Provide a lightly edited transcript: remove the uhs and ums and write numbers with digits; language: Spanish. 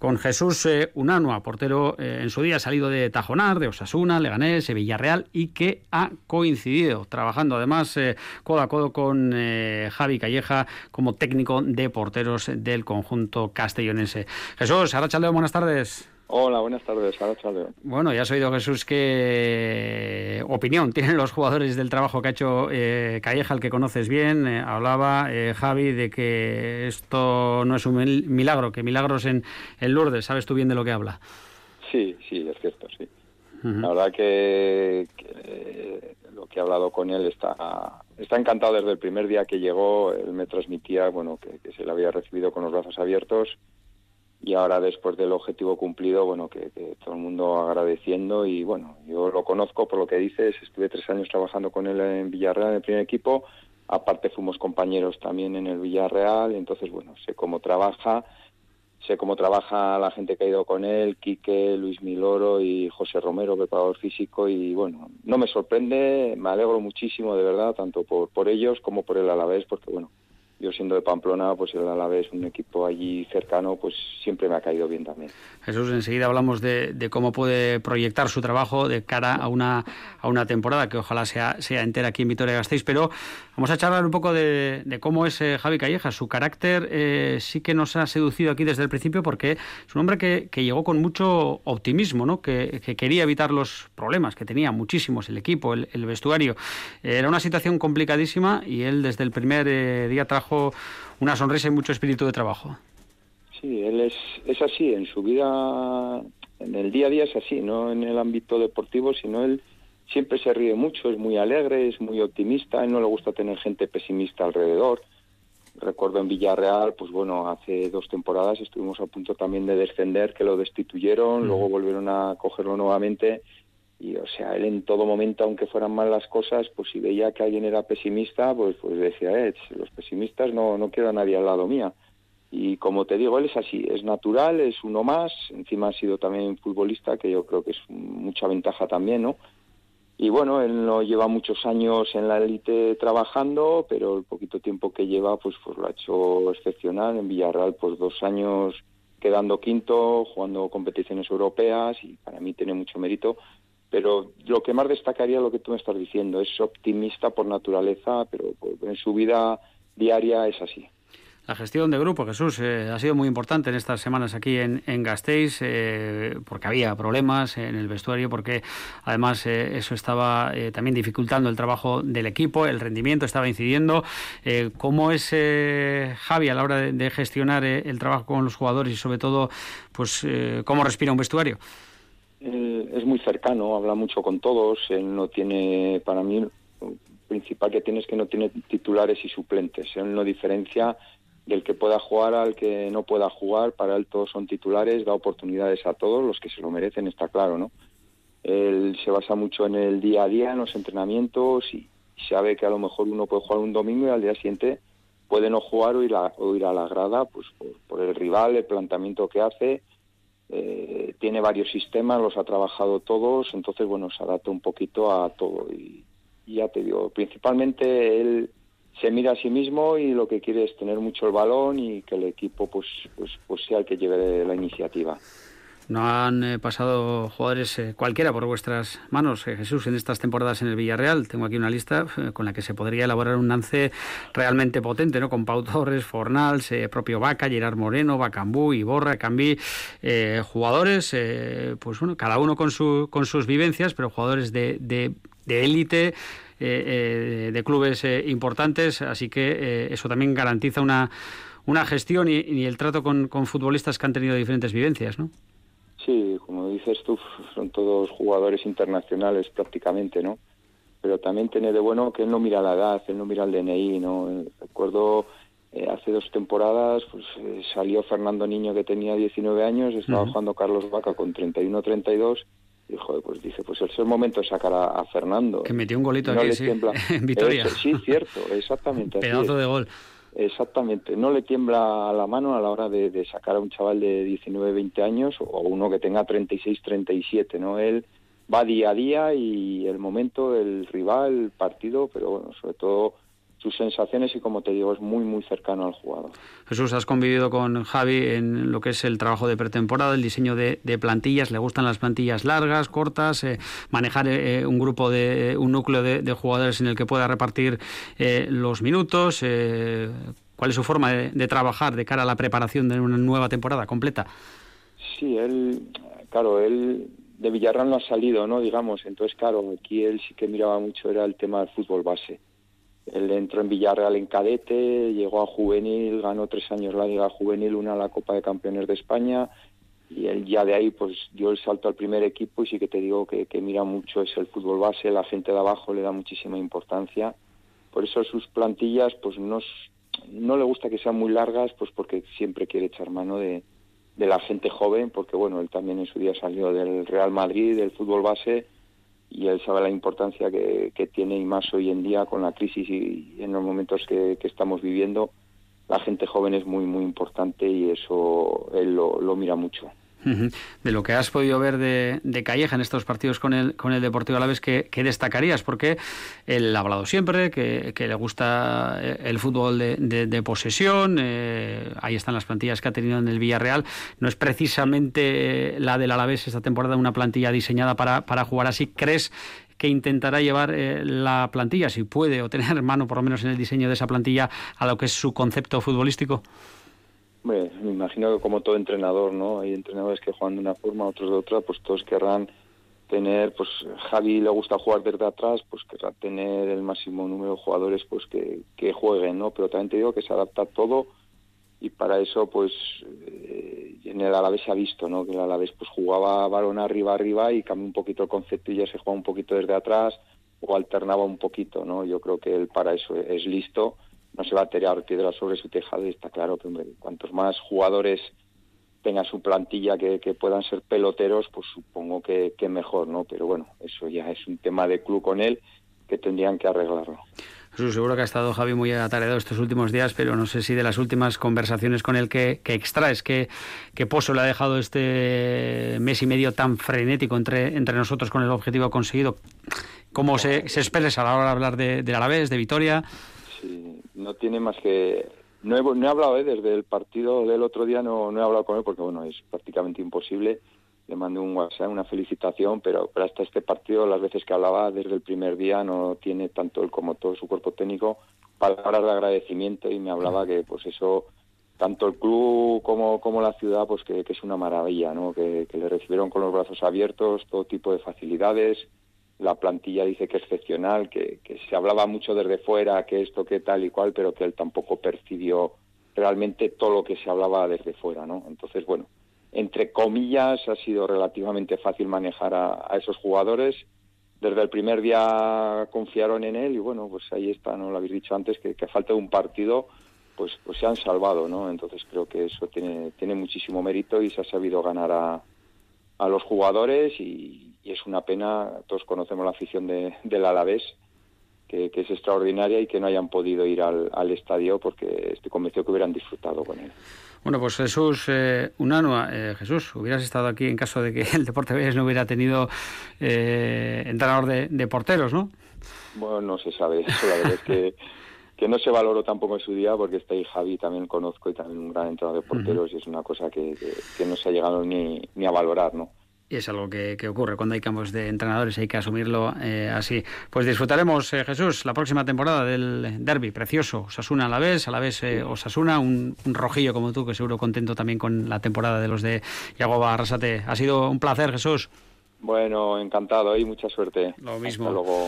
con Jesús Unanua, portero en su día salido de Tajonar, de Osasuna, Leganés, Villarreal, y que ha coincidido trabajando además codo a codo con Javi Calleja como técnico de porteros del conjunto castellonense. Jesús, Arratsaldeon, buenas tardes. Hola, buenas tardes, Arratsaldeon. Bueno, ya has oído, Jesús, qué opinión tienen los jugadores del trabajo que ha hecho Calleja, al que conoces bien. Hablaba Javi de que esto no es un milagro, que milagros en Lourdes. ¿Sabes tú bien de lo que habla? Sí, es cierto, sí. La verdad que lo que he hablado con él está encantado desde el primer día que llegó. Él me transmitía, bueno, que se le había recibido con los brazos abiertos. Y ahora, después del objetivo cumplido, bueno, que todo el mundo agradeciendo. Y bueno, yo lo conozco por lo que dices. Estuve 3 años trabajando con él en Villarreal, en el primer equipo. Aparte fuimos compañeros también en el Villarreal. Entonces, bueno, sé cómo trabaja la gente que ha ido con él, Quique, Luis Miloro y José Romero, preparador físico. Y bueno, no me sorprende, me alegro muchísimo, de verdad, tanto por ellos como por el Alavés, porque bueno, yo siendo de Pamplona, pues el Alavés, un equipo allí cercano, pues siempre me ha caído bien también. Jesús, enseguida hablamos de cómo puede proyectar su trabajo de cara a una temporada que ojalá sea entera aquí en Vitoria-Gasteiz, pero vamos a charlar un poco de cómo es Javi Calleja. Su carácter sí que nos ha seducido aquí desde el principio, porque es un hombre que llegó con mucho optimismo, ¿no? Que quería evitar los problemas, que tenía muchísimos el equipo, el vestuario. Era una situación complicadísima y él desde el primer día trajo una sonrisa y mucho espíritu de trabajo. Sí, él es así, en su vida, en el día a día es así, no en el ámbito deportivo, sino él siempre se ríe mucho, es muy alegre, es muy optimista, a él no le gusta tener gente pesimista alrededor. Recuerdo en Villarreal, pues bueno, hace 2 temporadas estuvimos a punto también de descender, que lo destituyeron, luego volvieron a cogerlo nuevamente. Y, o sea, él en todo momento, aunque fueran mal las cosas, pues si veía que alguien era pesimista, pues decía, los pesimistas no quiero a nadie al lado mía. Y como te digo, él es así, es natural, es uno más, encima ha sido también futbolista, que yo creo que es mucha ventaja también, ¿no? Y bueno, él no lleva muchos años en la élite trabajando, pero el poquito tiempo que lleva, pues lo ha hecho excepcional. En Villarreal, pues 2 años quedando quinto, jugando competiciones europeas, y para mí tiene mucho mérito. Pero lo que más destacaría es lo que tú me estás diciendo, es optimista por naturaleza, pero en su vida diaria es así. La gestión de grupo, Jesús, ha sido muy importante en estas semanas aquí en Gasteiz, porque había problemas en el vestuario, porque además eso estaba también dificultando el trabajo del equipo, el rendimiento estaba incidiendo. ¿Cómo es Javi a la hora de gestionar el trabajo con los jugadores y sobre todo, pues cómo respira un vestuario? Es muy cercano, habla mucho con todos. Él no tiene, para mí, lo principal que tiene es que no tiene titulares y suplentes. Él no diferencia del que pueda jugar al que no pueda jugar. Para él todos son titulares, da oportunidades a todos, los que se lo merecen, está claro, ¿no? Él se basa mucho en el día a día, en los entrenamientos, y sabe que a lo mejor uno puede jugar un domingo y al día siguiente puede no jugar o ir a la grada, pues por el rival, el planteamiento que hace. Tiene varios sistemas, los ha trabajado todos, entonces bueno, se adapta un poquito a todo. Y ya te digo, principalmente él se mira a sí mismo y lo que quiere es tener mucho el balón y que el equipo pues sea el que lleve la iniciativa. No han pasado jugadores cualquiera por vuestras manos, Jesús, en estas temporadas en el Villarreal. Tengo aquí una lista con la que se podría elaborar un lance realmente potente, ¿no? Con Pau Torres, Fornals, propio Vaca, Gerard Moreno, Bacambú, Iborra, Cambí, jugadores, pues bueno, cada uno con sus vivencias, pero jugadores de élite, de clubes importantes, así que eso también garantiza una gestión y el trato con futbolistas que han tenido diferentes vivencias, ¿no? Sí, como dices tú, son todos jugadores internacionales prácticamente, ¿no? Pero también tiene de bueno que él no mira la edad, él no mira el DNI, ¿no? Recuerdo hace 2 temporadas, pues salió Fernando Niño, que tenía 19 años, estaba jugando Carlos Vaca con 31, 32, y joder, pues dice, pues es el momento de sacar a Fernando. Que metió un golito no aquí, le sí, tiembla. en Vitoria. Sí, cierto, exactamente. Pedazo de gol. Exactamente, no le tiembla la mano a la hora de sacar a un chaval de 19, 20 años o uno que tenga 36, 37, ¿no? Él va día a día y el momento, el rival, el partido, pero bueno, sobre sus sensaciones y, como te digo, es muy, muy cercano al jugador. Jesús, has convivido con Javi en lo que es el trabajo de pretemporada, el diseño de plantillas. ¿Le gustan las plantillas largas, cortas? Manejar un núcleo de jugadores en el que pueda repartir los minutos. ¿Cuál es su forma de trabajar de cara a la preparación de una nueva temporada completa? Sí, él de Villarreal no ha salido, ¿no? Digamos, entonces, claro, aquí él sí que miraba mucho, era el tema del fútbol base. Él entró en Villarreal en cadete, llegó a juvenil, ganó 3 años la Liga Juvenil, una la Copa de Campeones de España, y él ya de ahí pues dio el salto al primer equipo, y sí que te digo que mira mucho es el fútbol base, la gente de abajo le da muchísima importancia. Por eso sus plantillas pues no le gusta que sean muy largas, pues porque siempre quiere echar mano de la gente joven, porque bueno, él también en su día salió del Real Madrid, del fútbol base, y él sabe la importancia que tiene, y más hoy en día con la crisis y en los momentos que estamos viviendo, la gente joven es muy, muy importante, y eso él lo mira mucho. De lo que has podido ver de Calleja en estos partidos con el Deportivo Alavés, ¿qué destacarías? Porque él ha hablado siempre que le gusta el fútbol de posesión. Ahí están las plantillas que ha tenido en el Villarreal. No es precisamente la del Alavés esta temporada una plantilla diseñada para jugar así. ¿Crees que intentará llevar la plantilla, si puede, o tener mano por lo menos en el diseño de esa plantilla, a lo que es su concepto futbolístico? Bueno, me imagino que como todo entrenador, ¿no? Hay entrenadores que juegan de una forma, otros de otra, pues todos querrán tener, pues Javi le gusta jugar desde atrás, pues querrá tener el máximo número de jugadores pues que jueguen, ¿no? Pero también te digo que se adapta a todo, y para eso pues en el Alavés se ha visto, ¿no? Que el Alavés pues jugaba balón arriba y cambió un poquito el concepto, y ya se juega un poquito desde atrás o alternaba un poquito, ¿no? Yo creo que él para eso es listo. No se va a tirar piedras sobre su tejado, y está claro que, hombre, cuantos más jugadores tenga su plantilla que puedan ser peloteros, pues supongo que mejor, ¿no? Pero bueno, eso ya es un tema de club con él, que tendrían que arreglarlo. Jesús, seguro que ha estado Javi muy atareado estos últimos días, pero no sé si de las últimas conversaciones con él que extraes, qué pozo le ha dejado este mes y medio tan frenético entre nosotros con el objetivo conseguido. ¿Cómo se expresa a la hora de hablar del Alavés, de Vitoria? Sí, no tiene más que... No he hablado, desde el partido del otro día no he hablado con él, porque bueno, es prácticamente imposible. Le mandé un WhatsApp, una felicitación, pero hasta este partido, las veces que hablaba desde el primer día, no tiene tanto él como todo su cuerpo técnico palabras de agradecimiento, y me hablaba que pues eso, tanto el club como la ciudad, pues que es una maravilla, ¿no? Que le recibieron con los brazos abiertos, todo tipo de facilidades. La plantilla dice que es excepcional, que se hablaba mucho desde fuera, que esto, que tal y cual, pero que él tampoco percibió realmente todo lo que se hablaba desde fuera, ¿no? Entonces, bueno, entre comillas, ha sido relativamente fácil manejar a esos jugadores. Desde el primer día confiaron en él, y bueno, pues ahí está, ¿no? Lo habéis dicho antes, que a falta de un partido, pues se han salvado, ¿no? Entonces creo que eso tiene muchísimo mérito, y se ha sabido ganar a los jugadores, y es una pena. Todos conocemos la afición del Alavés, que es extraordinaria, y que no hayan podido ir al estadio, porque estoy convencido que hubieran disfrutado con él. Bueno, pues Jesús Unanua, Jesús, hubieras estado aquí en caso de que el Deporte Belles no hubiera tenido entrenador de porteros, ¿no? Bueno, no se sabe eso, la verdad es que no se valoró tampoco en su día, porque está ahí Javi, también conozco, y también un gran entrenador de porteros, y es una cosa que no se ha llegado ni a valorar, ¿no? Y es algo que ocurre cuando hay cambios de entrenadores, hay que asumirlo así. Pues disfrutaremos, Jesús, la próxima temporada del derbi precioso, Osasuna Alavés, Osasuna, un rojillo como tú, que seguro contento también con la temporada de los de Yagoba Arrasate. Ha sido un placer, Jesús. Bueno, encantado, y mucha suerte. Lo mismo. Hasta luego.